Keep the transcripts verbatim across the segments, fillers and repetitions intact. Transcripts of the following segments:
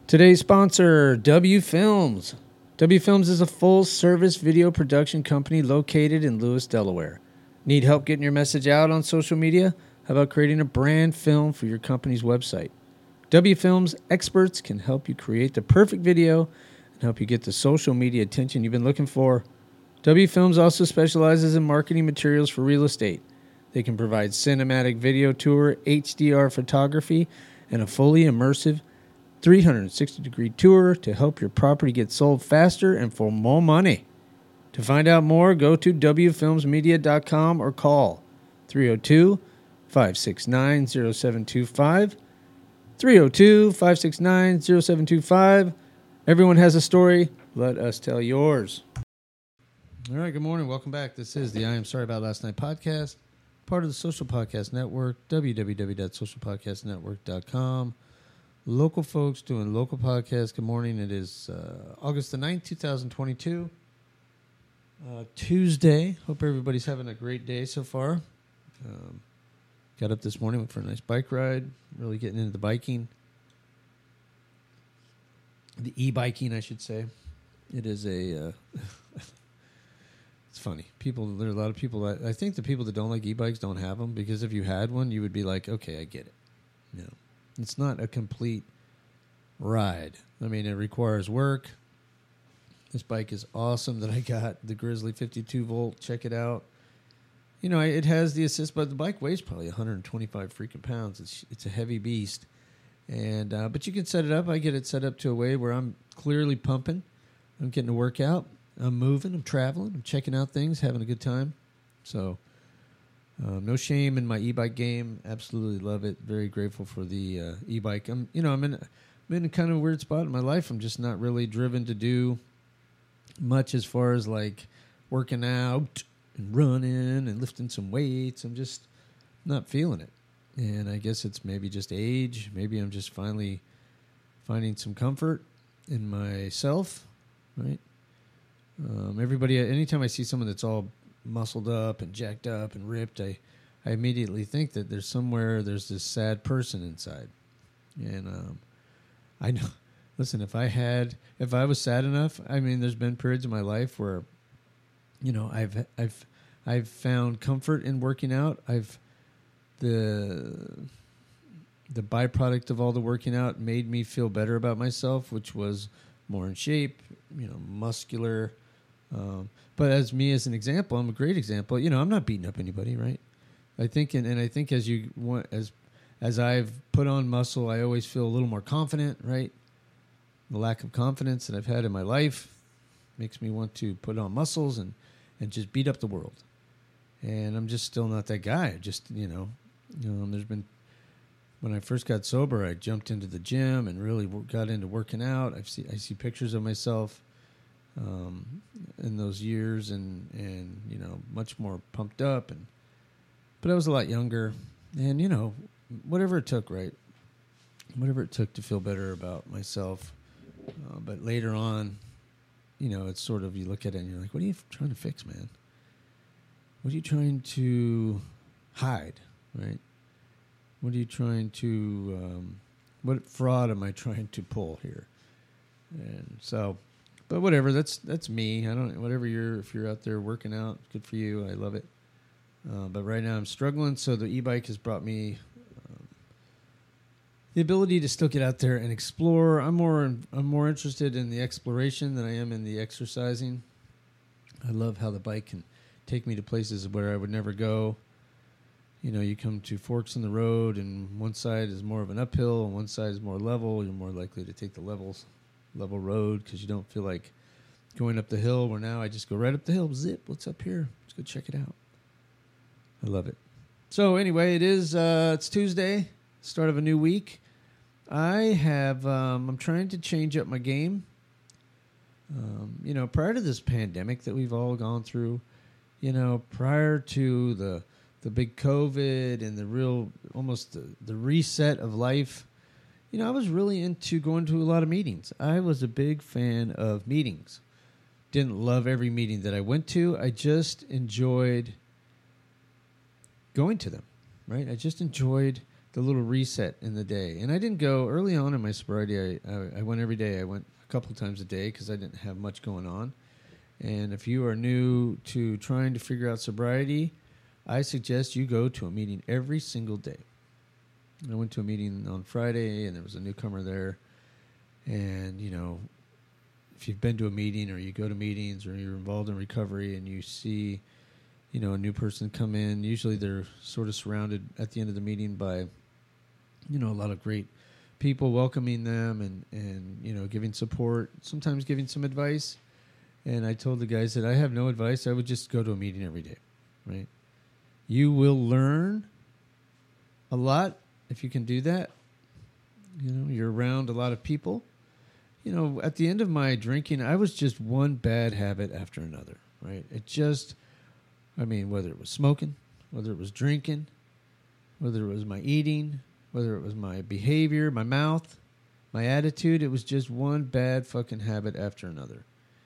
Today's sponsor, W Films. W Films is a full-service video production company located in Lewis, Delaware. Need help getting your message out on social media? How about creating a brand film for your company's website? W Films experts can help you create the perfect video and help you get the social media attention you've been looking for. W Films also specializes in marketing materials for real estate. They can provide cinematic video tour, H D R photography, and a fully immersive three hundred sixty degree tour to help your property get sold faster and for more money. To find out more, go to w films media dot com or call three oh two, five six nine, oh seven two five, three oh two, five six nine, oh seven two five. Everyone has a story. Let us tell yours. All right, good morning. Welcome back. This is the I Am Sorry About Last Night podcast, part of the Social Podcast Network, w w w dot social podcast network dot com. Local folks doing local podcasts. Good morning. It is uh, August the ninth, twenty twenty-two. Uh, Tuesday. Hope everybody's having a great day so far. Um, got up this morning, went for a nice bike ride. Really getting into the biking. The e-biking, I should say. It is a... Uh, it's funny. People, there are a lot of people... That, I think the people that don't like e-bikes don't have them, because if you had one, you would be like, okay, I get it. You know. It's not a complete ride. I mean, it requires work. This bike is awesome that I got, the Grizzly fifty-two volt. Check it out. You know, it has the assist, but the bike weighs probably one hundred twenty-five freaking pounds. It's it's a heavy beast. And uh, but you can set it up. I get it set up to a way where I'm clearly pumping. I'm getting a workout. I'm moving. I'm traveling. I'm checking out things, having a good time. So... Um, no shame in my e-bike game. Absolutely love it. Very grateful for the uh, e-bike. I'm, you know, I'm in, I'm in a kind of a weird spot in my life. I'm just not really driven to do much as far as like working out and running and lifting some weights. I'm just not feeling it. And I guess it's maybe just age. Maybe I'm just finally finding some comfort in myself, right? Um, everybody, anytime I see someone that's all muscled up and jacked up and ripped, I, I immediately think that there's somewhere there's this sad person inside. And um, I know, listen, if I had, if I was sad enough, I mean, there's been periods in my life where, you know, I've, I've, I've found comfort in working out. I've, the, the byproduct of all the working out made me feel better about myself, which was more in shape, you know, muscular. Um, but as me as an example, I'm a great example. You know, I'm not beating up anybody, right? I think, and, and I think as you want, as as I've put on muscle, I always feel a little more confident, right? The lack of confidence that I've had in my life makes me want to put on muscles and, and just beat up the world. And I'm just still not that guy. Just, you know, you know, there's been, when I first got sober, I jumped into the gym and really got into working out. I see, I see pictures of myself Um, in those years, and, and you know, much more pumped up, and but I was a lot younger, and you know, whatever it took, right? Whatever it took to feel better about myself. Uh, but later on, you know, it's sort of, you look at it and you're like, what are you trying to fix, man? What are you trying to hide, right? What are you trying to? Um, what fraud am I trying to pull here? And so. But whatever, that's that's me. I don't whatever you're if you're out there working out, good for you. I love it. Uh, but right now I'm struggling, so the e-bike has brought me um, the ability to still get out there and explore. I'm more I'm more interested in the exploration than I am in the exercising. I love how the bike can take me to places where I would never go. You know, you come to forks in the road, and one side is more of an uphill, and one side is more level. You're more likely to take the levels. level road because you don't feel like going up the hill, where now I just go right up the hill, zip, what's up here? Let's go check it out. I love it. So anyway, it is, uh, it's Tuesday, start of a new week. I have, um, I'm trying to change up my game. Um, you know, prior to this pandemic that we've all gone through, you know, prior to the, the big COVID and the real, almost the, the reset of life, you know, I was really into going to a lot of meetings. I was a big fan of meetings. Didn't love every meeting that I went to. I just enjoyed going to them, right? I just enjoyed the little reset in the day. And I didn't go early on in my sobriety. I, I, I went every day. I went a couple of times a day because I didn't have much going on. And if you are new to trying to figure out sobriety, I suggest you go to a meeting every single day. I went to a meeting on Friday, and there was a newcomer there. And, you know, if you've been to a meeting or you go to meetings or you're involved in recovery and you see, you know, a new person come in, usually they're sort of surrounded at the end of the meeting by, you know, a lot of great people welcoming them and, and, you know, giving support, sometimes giving some advice. And I told the guys that I have no advice. I would just go to a meeting every day, right? You will learn a lot if you can do that. You know, you're around a lot of people. You know, at the end of my drinking, I was just one bad habit after another, right? It just, I mean, whether it was smoking, whether it was drinking, whether it was my eating, whether it was my behavior, my mouth, my attitude, it was just one bad fucking habit after another.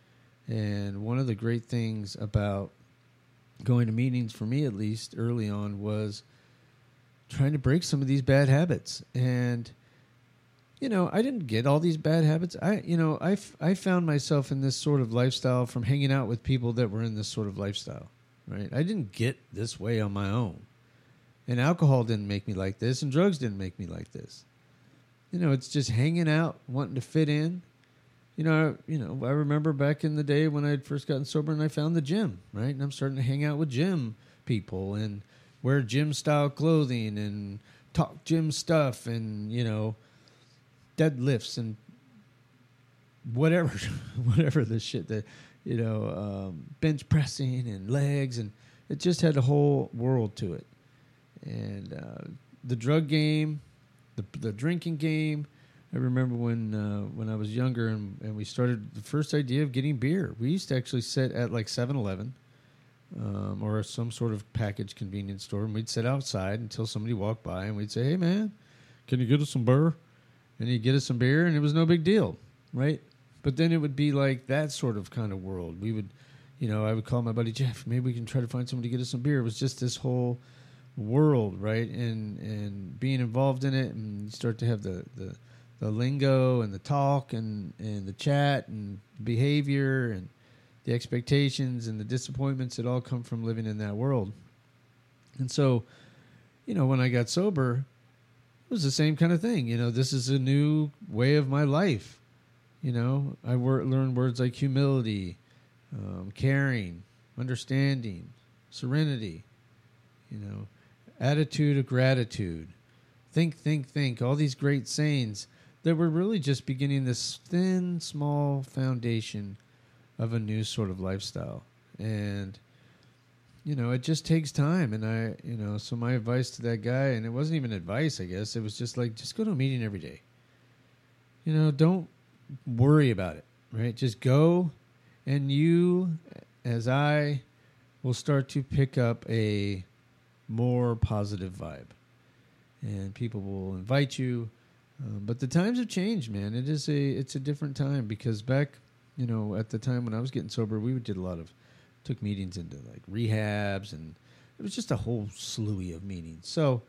And one of the great things about going to meetings, for me at least, early on, was trying to break some of these bad habits. And, you know, I didn't get all these bad habits. I, you know, I, f- I found myself in this sort of lifestyle from hanging out with people that were in this sort of lifestyle, right? I didn't get this way on my own. And alcohol didn't make me like this, and drugs didn't make me like this. You know, it's just hanging out, wanting to fit in. You know, I, you know, I remember back in the day when I had first gotten sober and I found the gym, right? And I'm starting to hang out with gym people and wear gym-style clothing and talk gym stuff and, you know, deadlifts and whatever, whatever the shit that, you know, um, bench pressing and legs. And it just had a whole world to it. And uh, the drug game, the the drinking game. I remember when uh, when I was younger and, and we started the first idea of getting beer. We used to actually sit at like seven eleven um, or some sort of packaged convenience store, and we'd sit outside until somebody walked by, and we'd say, "Hey, man, can you get us some beer?" And he'd get us some beer, and it was no big deal, right? But then it would be like that sort of kind of world. We would, you know, I would call my buddy Jeff. Maybe we can try to find somebody to get us some beer. It was just this whole world, right? And and being involved in it, and you start to have the the the lingo and the talk and, and the chat and behavior and the expectations and the disappointments that all come from living in that world. And so, you know, when I got sober, it was the same kind of thing. You know, this is a new way of my life. You know, I wor- learned words like humility, um, caring, understanding, serenity, you know, attitude of gratitude, think, think, think, all these great sayings that were really just beginning this thin, small foundation of a new sort of lifestyle. And, you know, it just takes time. And I, you know, so my advice to that guy, and it wasn't even advice, I guess, it was just like, just go to a meeting every day. You know, don't worry about it, right? Just go, and you, as I, will start to pick up a more positive vibe. And people will invite you. Um, but the times have changed, man. It is a it's a different time because back, you know, at the time when I was getting sober, we did a lot of, took meetings into like rehabs, and it was just a whole slew of meetings. So,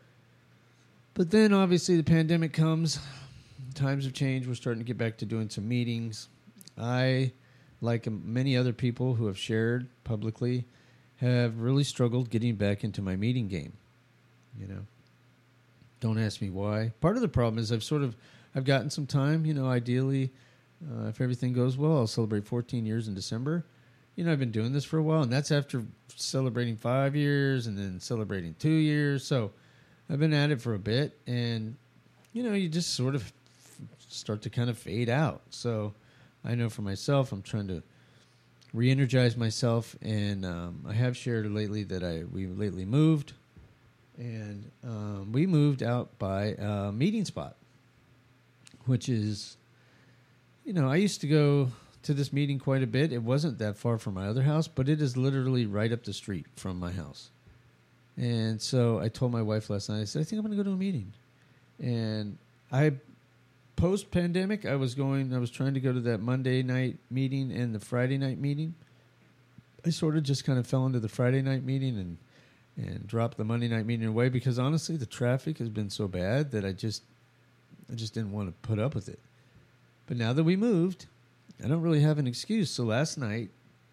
but then obviously the pandemic comes, times have changed. We're starting to get back to doing some meetings. I, like many other people who have shared publicly, have really struggled getting back into my meeting game, you know. Don't ask me why. Part of the problem is I've sort of, I've gotten some time, you know, ideally, uh, if everything goes well, I'll celebrate fourteen years in December. You know, I've been doing this for a while, and that's after celebrating five years and then celebrating two years. So I've been at it for a bit, and, you know, you just sort of start to kind of fade out. So I know for myself, I'm trying to re-energize myself, and um, I have shared lately that I we lately moved. And um, we moved out by a meeting spot, which is, you know, I used to go to this meeting quite a bit. It wasn't that far from my other house, but it is literally right up the street from my house. And so I told my wife last night, I said, I think I'm going to go to a meeting. And I, post-pandemic, I was going, I was trying to go to that Monday night meeting and the Friday night meeting. I sort of just kind of fell into the Friday night meeting and and drop the Monday night meeting away because honestly, the traffic has been so bad that I just, I just didn't want to put up with it. But now that we moved, I don't really have an excuse. So last night,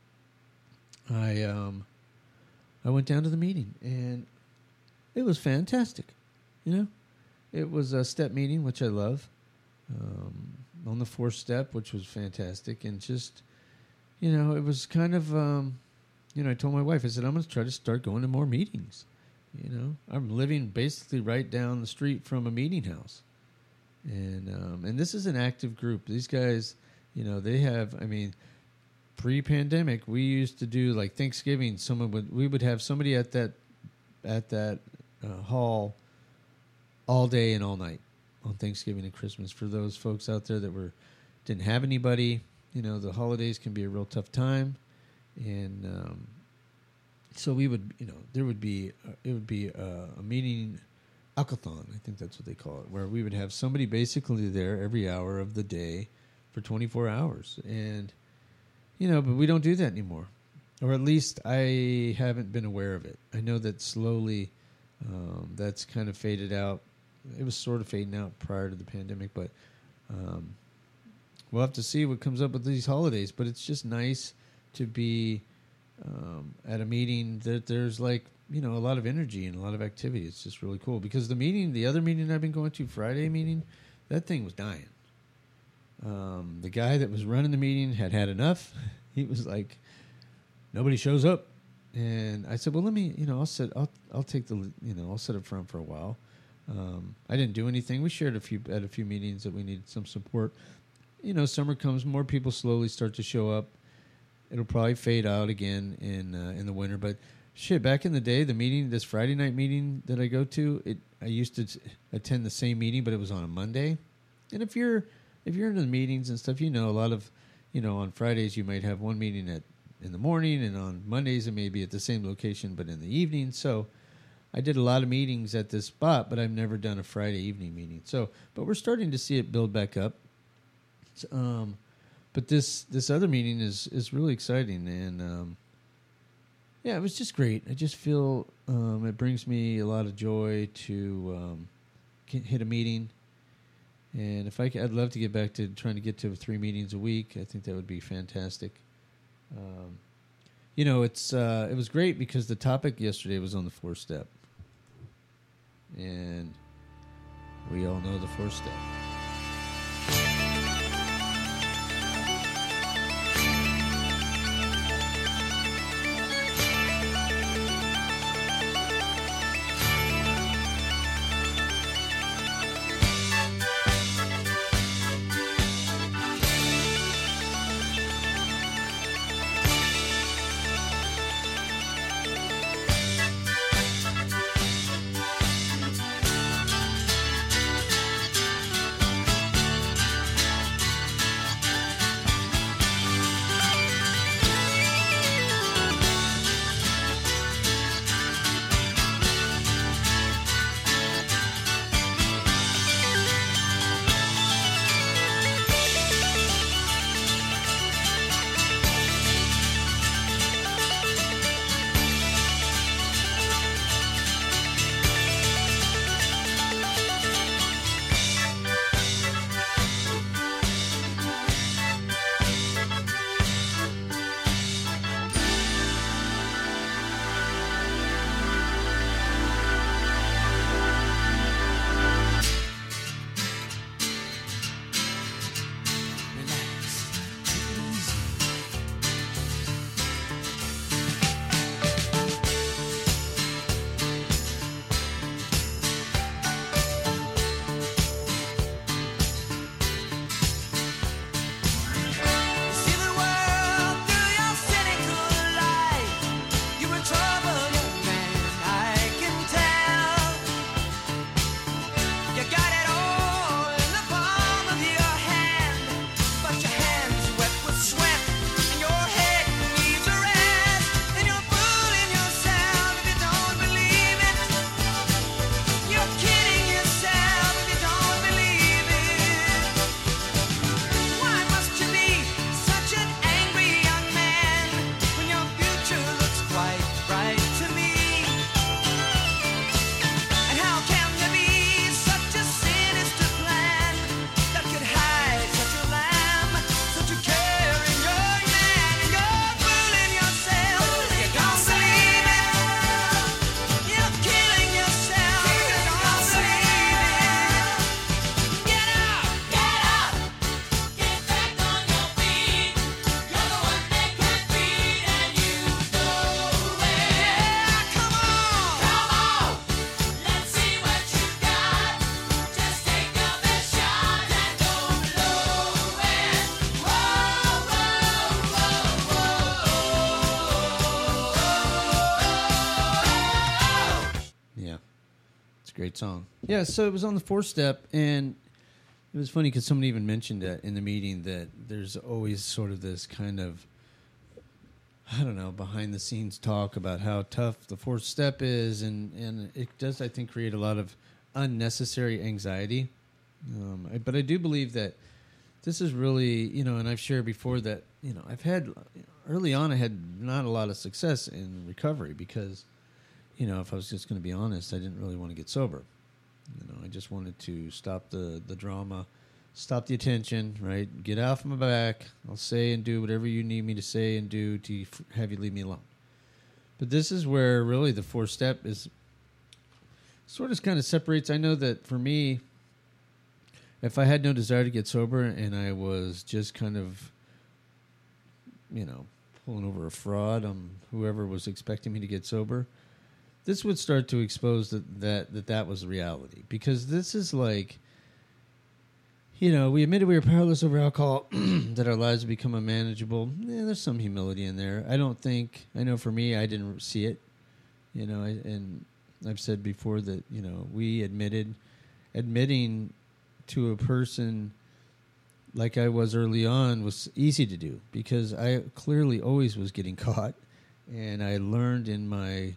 I um, I went down to the meeting, and it was fantastic. You know, it was a step meeting, which I love, um, on the fourth step, which was fantastic, and just, you know, it was kind of, um, you know, I told my wife, I said, I'm going to try to start going to more meetings. You know, I'm living basically right down the street from a meeting house. And um, and this is an active group. These guys, you know, they have, I mean, pre-pandemic, we used to do like Thanksgiving. Someone would, we would have somebody at that, at that uh, hall all day and all night on Thanksgiving and Christmas. For those folks out there that were, didn't have anybody, you know, the holidays can be a real tough time. And um, so we would, you know, there would be, uh, it would be uh, a meeting, Alcathon, I think that's what they call it, where we would have somebody basically there every hour of the day for twenty-four hours. And, you know, but we don't do that anymore. Or at least I haven't been aware of it. I know that slowly um, that's kind of faded out. It was sort of fading out prior to the pandemic, but um, we'll have to see what comes up with these holidays. But it's just nice to be um, at a meeting that there's like, you know, a lot of energy and a lot of activity. It's just really cool because the meeting, the other meeting I've been going to, Friday meeting, that thing was dying. Um, the guy that was running the meeting had had enough. He was like, nobody shows up. And I said, well, let me, you know, I'll sit, I'll, I'll take the, you know, I'll sit up front for a while. Um, I didn't do anything. We shared a few, at a few meetings that we needed some support. You know, summer comes, more people slowly start to show up. It'll probably fade out again in, uh, in the winter, but shit, back in the day, the meeting, this Friday night meeting that I go to, it I used to t- attend the same meeting, but it was on a Monday. And if you're if you're into the meetings and stuff, you know, a lot of, you know, on Fridays you might have one meeting at in the morning, and on Mondays it may be at the same location, but in the evening. So I did a lot of meetings at this spot, but I've never done a Friday evening meeting. So, but we're starting to see it build back up. Um, but this this other meeting is is really exciting, and um, yeah, it was just great. I just feel um, it brings me a lot of joy to um, get, hit a meeting. And if I could, I'd love to get back to trying to get to three meetings a week. I think that would be fantastic. Um, you know, it's uh, it was great because the topic yesterday was on the fourth step. And we all know the fourth step. great song. Yeah, so it was on the four step, and it was funny because somebody even mentioned that in the meeting that there's always sort of this kind of, I don't know, behind the scenes talk about how tough the fourth step is, and, and it does, I think, create a lot of unnecessary anxiety. Um, I, but I do believe that this is really, you know, and I've shared before that, you know, I've had, early on I had not a lot of success in recovery because, you know, if I was just going to be honest, I didn't really want to get sober. You know, I just wanted to stop the, the drama, stop the attention, right? Get off my back. I'll say and do whatever you need me to say and do to have you leave me alone. But this is where really the fourth step is sort of kind of separates. I know that for me, if I had no desire to get sober and I was just kind of, you know, pulling over a fraud on whoever was expecting me to get sober, this would start to expose that that, that, that was reality. Because this is like, you know, we admitted we were powerless over alcohol, that our lives would become unmanageable. Yeah, there's some humility in there. I don't think, I know for me, I didn't see it. You know, I, and I've said before that, you know, we admitted, admitting to a person like I was early on was easy to do because I clearly always was getting caught. And I learned in my,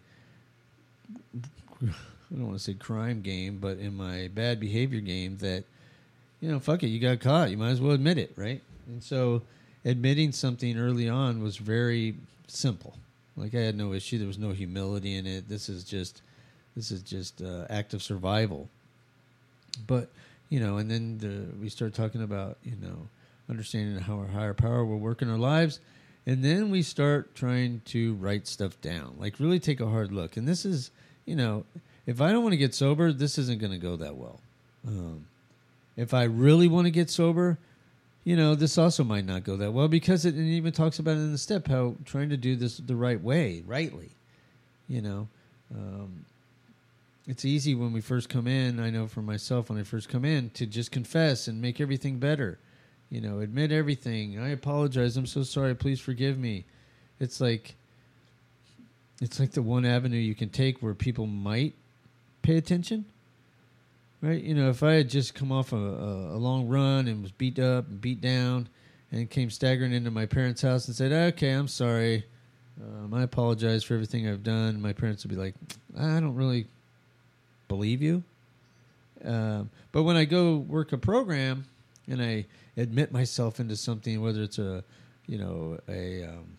I don't want to say crime game, but in my bad behavior game that, you know, fuck it, you got caught. You might as well admit it, right? And so admitting something early on was very simple. Like I had no issue. There was no humility in it. This is just, this is just uh, act of survival. But, you know, and then the, we start talking about, you know, understanding how our higher power will work in our lives. And then we start trying to write stuff down, like really take a hard look. And this is, you know, if I don't want to get sober, this isn't going to go that well. Um, if I really want to get sober, you know, this also might not go that well because it, it even talks about it in the step, how trying to do this the right way, rightly, you know. Um, it's easy when we first come in, I know for myself when I first come in, to just confess and make everything better. You know, admit everything. I apologize. I'm so sorry. Please forgive me. It's like, it's like the one avenue you can take where people might pay attention, right? You know, if I had just come off a, a, a long run and was beat up and beat down and came staggering into my parents' house and said, okay, I'm sorry. Um, I apologize for everything I've done. My parents would be like, I don't really believe you. Um, but when I go work a program and I admit myself into something, whether it's a, you know, a, um,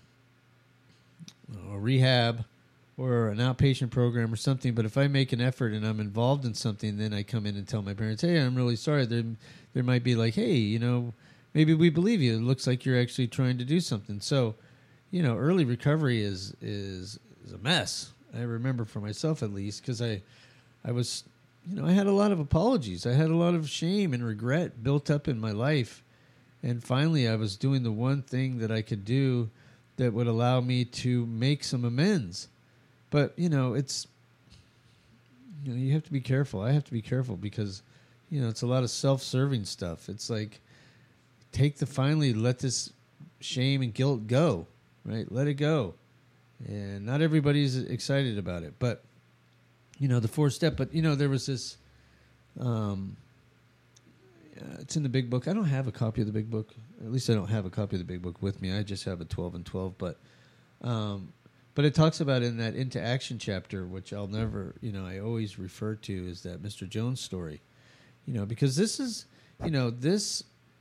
a rehab or an outpatient program or something, but if I make an effort and I'm involved in something, then I come in and tell my parents, hey, I'm really sorry. There, there might be like, hey, you know, maybe we believe you. It looks like you're actually trying to do something. So, you know, early recovery is is, is a mess. I remember for myself at least, because I, I was, you know, I had a lot of apologies. I had a lot of shame and regret built up in my life. And finally, I was doing the one thing that I could do that would allow me to make some amends. But, you know, it's, you know, you have to be careful. I have to be careful because, you know, it's a lot of self-serving stuff. It's like, take the, finally let this shame and guilt go, right? Let it go. And not everybody's excited about it. But, you know, the fourth step, but, you know, there was this, um, uh, it's in the big book. I don't have a copy of the big book. At least I don't have a copy of the big book with me. I just have a twelve and twelve. But, um, but it talks about in that Into Action chapter, which I'll never, you know, I always refer to as that Mister Jones story, you know, because this is, you know, this,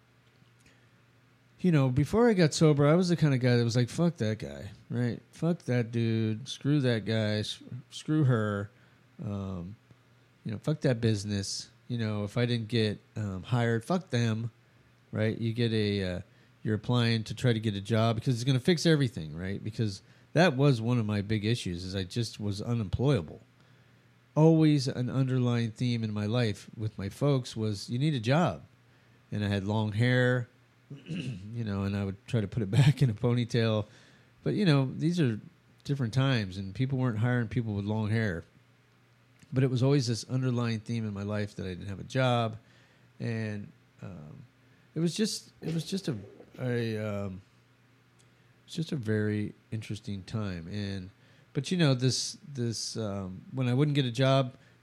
you know, before I got sober, I was the kind of guy that was like, fuck that guy, right? Fuck that dude. Screw that guy. Screw her. Um, you know, fuck that business. You know, if I didn't get um, hired, fuck them, right? You get a, uh, you're applying to try to get a job because it's going to fix everything, right? Because that was one of my big issues is I just was unemployable. Always an underlying theme in my life with my folks was you need a job. And I had long hair, you know, and I would try to put it back in a ponytail. But, you know, these are different times and people weren't hiring people with long hair. But it was always this underlying theme in my life that I didn't have a job, and um, it was just it was just a, a um, it's just a very interesting time. And but you know this this um, when I wouldn't get a job,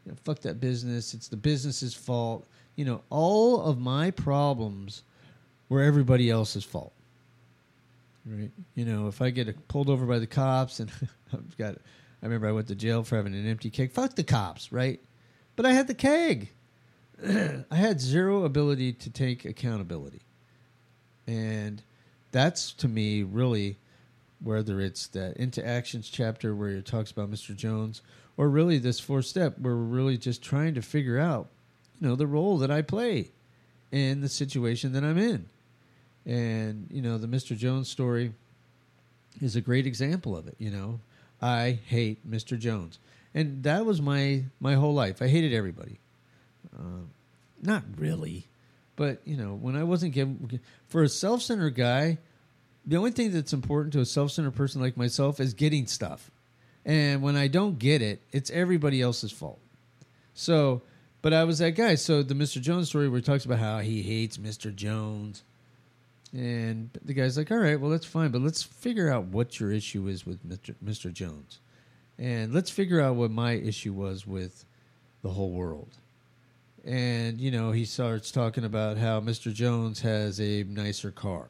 you know, fuck that business. It's the business's fault. You know, all of my problems were everybody else's fault. Right? You know, if I get pulled over by the cops and I've got, I remember I went to jail for having an empty keg. Fuck the cops, right? But I had the keg. I had zero ability to take accountability. And that's, to me, really, whether it's that Into Actions chapter where it talks about Mister Jones, or really this fourth step where we're really just trying to figure out, you know, the role that I play in the situation that I'm in. And, you know, the Mister Jones story is a great example of it, you know. I hate Mister Jones. And that was my, my whole life. I hated everybody. Uh, not really. But, you know, when I wasn't given... For a self-centered guy, the only thing that's important to a self-centered person like myself is getting stuff. And when I don't get it, it's everybody else's fault. So, but I was that guy. So the Mister Jones story where he talks about how he hates Mister Jones. And the guy's like, all right, well, that's fine. But let's figure out what your issue is with Mister Mister Jones. And let's figure out what my issue was with the whole world. And, you know, he starts talking about how Mister Jones has a nicer car.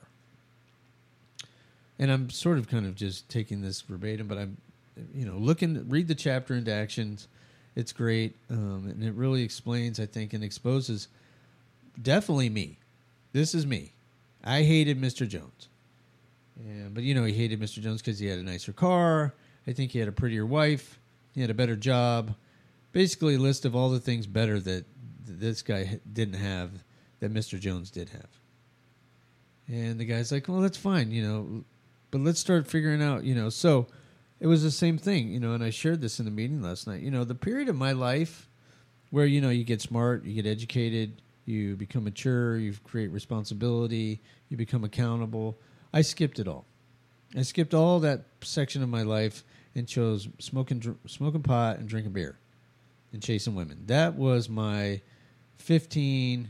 And I'm sort of kind of just taking this verbatim, but I'm, you know, looking, read the chapter Into Actions. It's great. Um, and it really explains, I think, and exposes definitely me. This is me. I hated Mister Jones. Yeah, but, you know, he hated Mister Jones because he had a nicer car. I think he had a prettier wife. He had a better job. Basically a list of all the things better that this guy didn't have that Mister Jones did have. And the guy's like, well, that's fine, you know, but let's start figuring out, you know. So it was the same thing, you know, and I shared this in the meeting last night. You know, the period of my life where, you know, you get smart, you get educated, you become mature, you create responsibility, you become accountable. I skipped it all. I skipped all that section of my life and chose smoking, dr- smoking pot and drinking beer and chasing women. That was my fifteen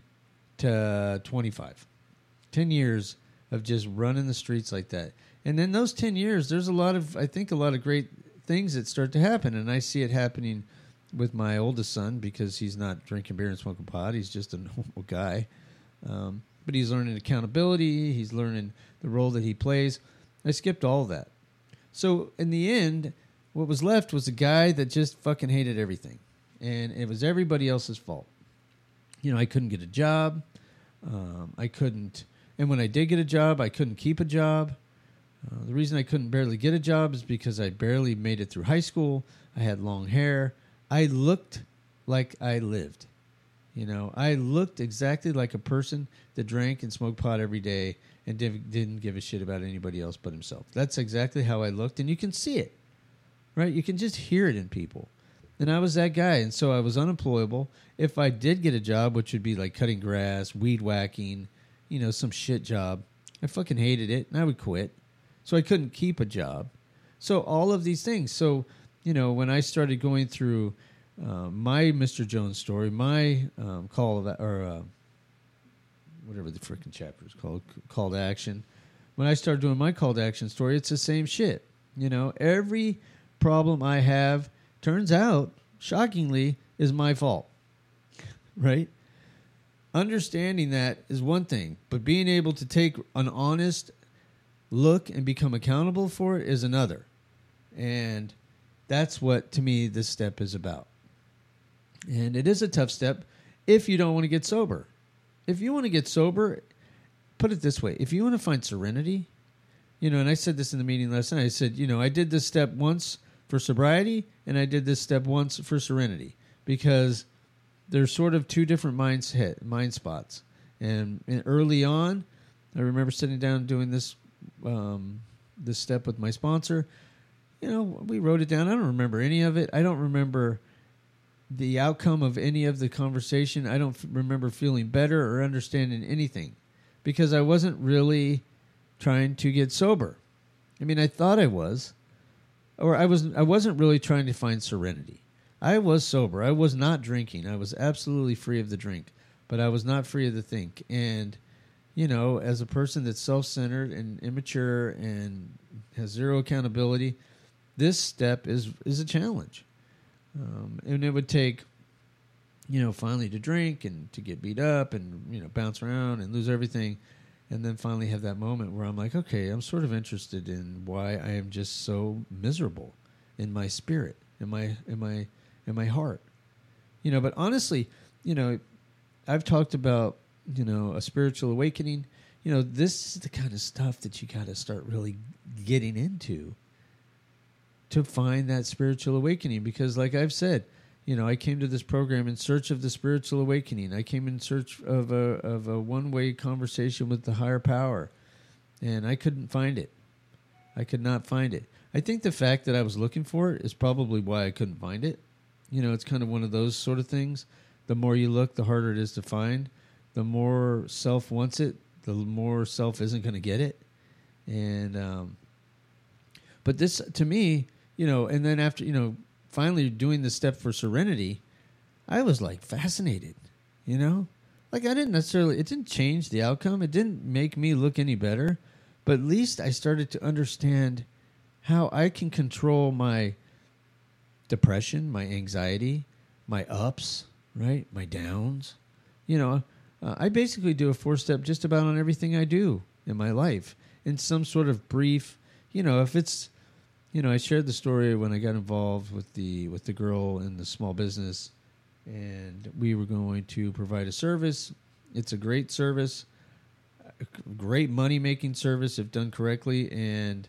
to twenty-five. ten years of just running the streets like that. And then those ten years, there's a lot of, I think, a lot of great things that start to happen. And I see it happening with my oldest son because he's not drinking beer and smoking pot. He's just a normal guy. Um, but he's learning accountability. He's learning the role that he plays. I skipped all of that. So in the end, what was left was a guy that just fucking hated everything. And it was everybody else's fault. You know, I couldn't get a job. Um, I couldn't... And when I did get a job, I couldn't keep a job. Uh, the reason I couldn't barely get a job is because I barely made it through high school. I had long hair. I looked like I lived. You know, I looked exactly like a person that drank and smoked pot every day and div- didn't give a shit about anybody else but himself. That's exactly how I looked, and you can see it, right? You can just hear it in people. And I was that guy, and so I was unemployable. If I did get a job, which would be like cutting grass, weed whacking, you know, some shit job, I fucking hated it, and I would quit. So I couldn't keep a job. So all of these things. So, you know, when I started going through uh, my Mister Jones story, my um, call of, or uh, whatever the freaking chapter is called, call to action. When I started doing my call to action story, it's the same shit. You know, every problem I have, turns out, shockingly, is my fault. Right? Understanding that is one thing, but being able to take an honest look and become accountable for it is another. And that's what, to me, this step is about. And it is a tough step if you don't want to get sober. If you want to get sober, put it this way. If you want to find serenity, you know, and I said this in the meeting last night, I said, you know, I did this step once for sobriety, and I did this step once for serenity, because there's sort of two different mindset, mind spots. And, and early on, I remember sitting down and doing this um, this step with my sponsor. You know, we wrote it down. I don't remember any of it. I don't remember the outcome of any of the conversation. I don't f- remember feeling better or understanding anything, because I wasn't really trying to get sober. I mean, I thought I was, or I was. I wasn't really trying to find serenity. I was sober. I was not drinking. I was absolutely free of the drink, but I was not free of the think. And, you know, as a person that's self-centered and immature and has zero accountability, this step is is a challenge. Um, and it would take you know, finally to drink and to get beat up and, you know, bounce around and lose everything. And then finally have that moment where I'm like, okay, I'm sort of interested in why I am just so miserable in my spirit, in my, in my, in my heart. You know, but honestly, you know, I've talked about, you know, a spiritual awakening. You know, this is the kind of stuff that you got to start really getting into to find that spiritual awakening. Because like I've said, you know, I came to this program in search of the spiritual awakening. I came in search of a of a one-way conversation with the higher power, and I couldn't find it. I could not find it. I think the fact that I was looking for it is probably why I couldn't find it. You know, it's kind of one of those sort of things. The more you look, the harder it is to find. The more self wants it, the more self isn't going to get it. And um, but this, to me, you know, and then after, you know, finally doing the step for serenity, I was like fascinated, you know? Like I didn't necessarily, it didn't change the outcome. It didn't make me look any better, but at least I started to understand how I can control my depression, my anxiety, my ups, right? My downs. You know, uh, I basically do a four-step just about on everything I do in my life in some sort of brief, you know, if it's, you know, I shared the story when I got involved with the with the girl in the small business, and we were going to provide a service. It's a great service, a great money-making service if done correctly, and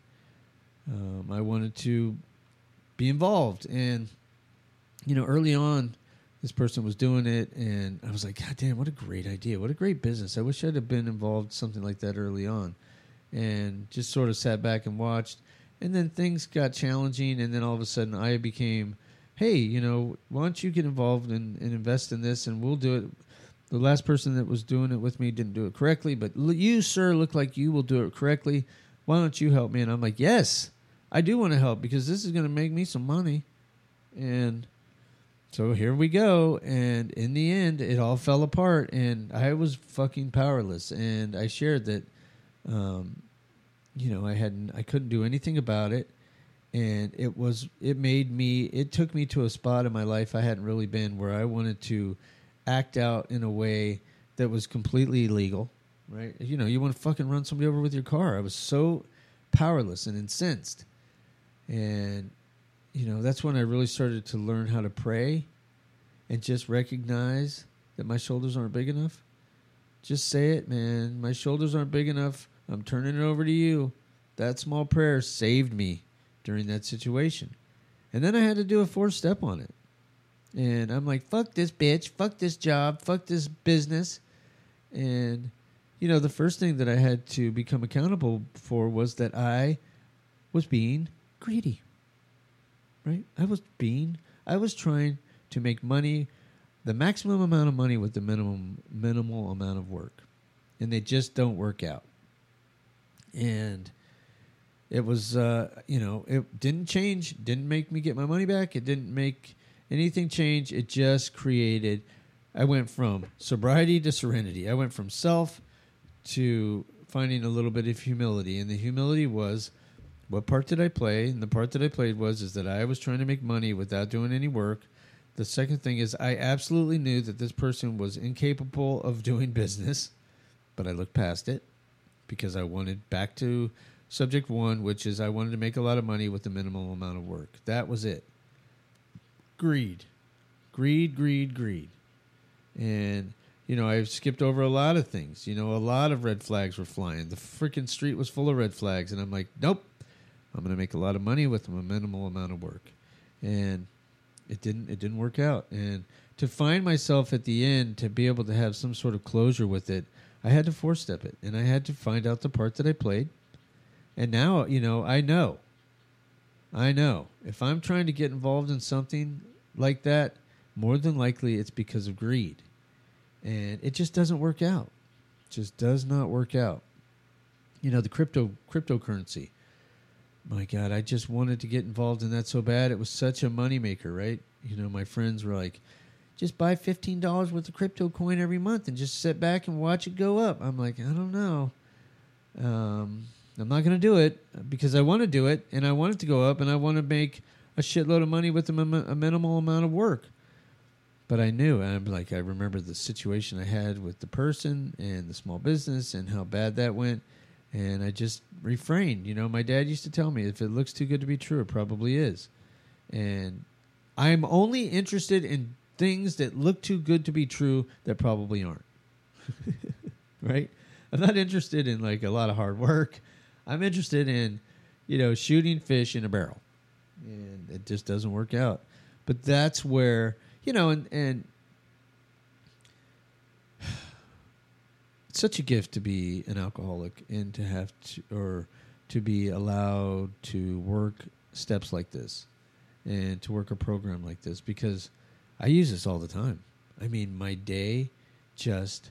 um, I wanted to be involved. And, you know, early on, this person was doing it, and I was like, God damn, what a great idea. What a great business. I wish I'd have been involved in something like that early on, and just sort of sat back and watched. And then things got challenging, and then all of a sudden I became, hey, you know, why don't you get involved and, and invest in this, and we'll do it. The last person that was doing it with me didn't do it correctly, but you, sir, look like you will do it correctly. Why don't you help me? And I'm like, yes, I do want to help because this is going to make me some money. And so here we go. And in the end, it all fell apart, and I was fucking powerless. And I shared that, um, you know, I hadn't, I couldn't do anything about it, and it was, it made me, it took me to a spot in my life I hadn't really been, where I wanted to act out in a way that was completely illegal, right? You know, you want to fucking run somebody over with your car. I was so powerless and incensed, and you know, that's when I really started to learn how to pray, and just recognize that my shoulders aren't big enough. Just say it, man. My shoulders aren't big enough. I'm turning it over to you. That small prayer saved me during that situation. And then I had to do a fourth step on it. And I'm like, fuck this bitch. Fuck this job. Fuck this business. And, you know, the first thing that I had to become accountable for was that I was being greedy. Right? I was being, I was trying to make money, the maximum amount of money with the minimum, minimal amount of work. And they just don't work out. And it was, uh, you know, it didn't change, didn't make me get my money back. It didn't make anything change. It just created, I went from sobriety to serenity. I went from self to finding a little bit of humility. And the humility was, what part did I play? And the part that I played was, is that I was trying to make money without doing any work. The second thing is I absolutely knew that this person was incapable of doing business, but I looked past it. Because I wanted, back to subject one, which is I wanted to make a lot of money with the minimal amount of work. That was it. Greed. Greed, greed, greed. And, you know, I've skipped over a lot of things. You know, a lot of red flags were flying. The freaking street was full of red flags. And I'm like, nope, I'm going to make a lot of money with a minimal amount of work. And it didn't, it didn't work out. And to find myself at the end, to be able to have some sort of closure with it, I had to four-step it, and I had to find out the part that I played. And now, you know, I know. I know. If I'm trying to get involved in something like that, more than likely it's because of greed. And it just doesn't work out. It just does not work out. You know, the crypto cryptocurrency. My God, I just wanted to get involved in that so bad. It was such a moneymaker, right? You know, my friends were like, just buy fifteen dollars worth of crypto coin every month and just sit back and watch it go up. I'm like, I don't know. Um, I'm not going to do it because I want to do it, and I want it to go up, and I want to make a shitload of money with a, a minimal amount of work. But I knew, and I'm like, I remember the situation I had with the person and the small business and how bad that went. And I just refrained. You know, my dad used to tell me, if it looks too good to be true, it probably is. And I'm only interested in things that look too good to be true that probably aren't. Right? I'm not interested in like a lot of hard work. I'm interested in, you know, shooting fish in a barrel. And it just doesn't work out. But that's where, you know, and, and it's such a gift to be an alcoholic and to have to, or to be allowed to work steps like this and to work a program like this, because I use this all the time. I mean, my day just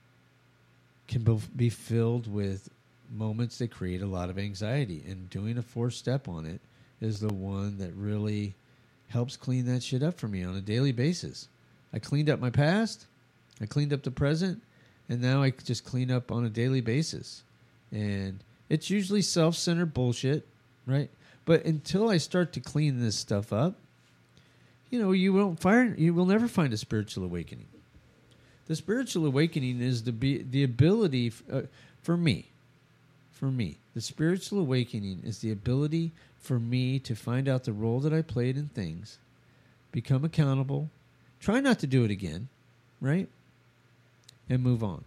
can be filled with moments that create a lot of anxiety, and doing a fourth step on it is the one that really helps clean that shit up for me on a daily basis. I cleaned up my past, I cleaned up the present, and now I just clean up on a daily basis. And it's usually self-centered bullshit, right? But until I start to clean this stuff up, you know, you won't find, you will never find a spiritual awakening. The spiritual awakening is the be, the ability f- uh, for me, for me, the spiritual awakening is the ability for me to find out the role that I played in things, become accountable, try not to do it again, right? And move on.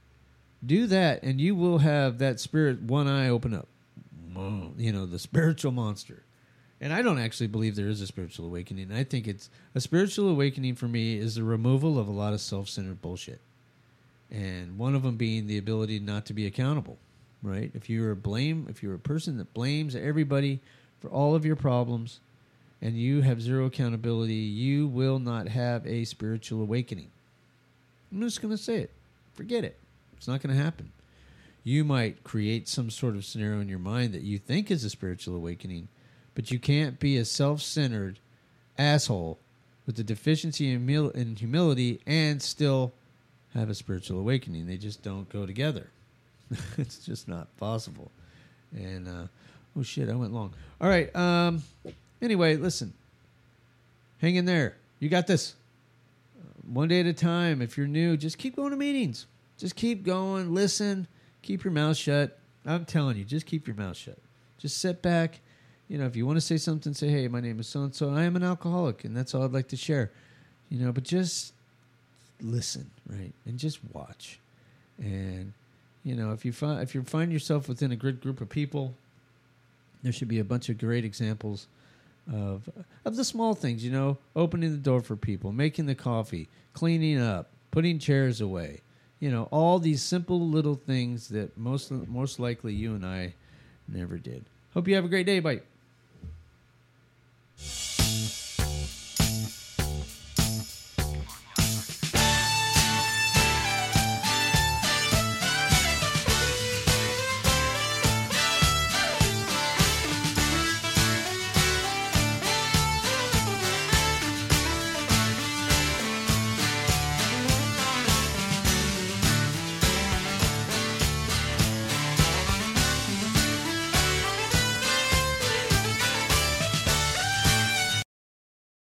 Do that, and you will have that spirit, one eye open up. You know, the spiritual monster. And I don't actually believe there is a spiritual awakening. I think it's a spiritual awakening for me is the removal of a lot of self-centered bullshit. And one of them being the ability not to be accountable, right? If you're a blame, if you're a person that blames everybody for all of your problems and you have zero accountability, you will not have a spiritual awakening. I'm just going to say it. Forget it. It's not going to happen. You might create some sort of scenario in your mind that you think is a spiritual awakening, but you can't be a self-centered asshole with a deficiency in, humil- in humility and still have a spiritual awakening. They just don't go together. It's just not possible. And, uh, oh shit, I went long. All right. Um, anyway, listen. Hang in there. You got this. One day at a time. If you're new, just keep going to meetings. Just keep going. Listen. Keep your mouth shut. I'm telling you, just keep your mouth shut. Just sit back. You know, if you want to say something, say, hey, my name is so-and-so. I am an alcoholic, and that's all I'd like to share. You know, but just listen, right? And just watch. And, you know, if you find, if you find yourself within a good group of people, there should be a bunch of great examples of of the small things, you know, opening the door for people, making the coffee, cleaning up, putting chairs away. You know, all these simple little things that most most likely you and I never did. Hope you have a great day. Bye.